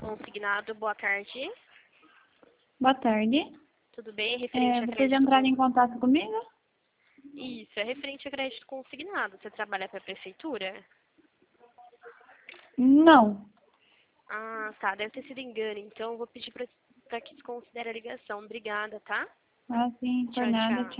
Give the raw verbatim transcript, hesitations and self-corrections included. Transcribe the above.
consignado. Boa tarde. Boa tarde. Tudo bem? É referente É, a vocês crédito entraram con- em contato comigo? Isso, é referente a crédito consignado. Você trabalha para a prefeitura? Não. Ah, tá. Deve ter sido engano. Então, eu vou pedir para que desconsidere a ligação. Obrigada, tá? Ah, sim, por Tchau, nada, tchau. tchau.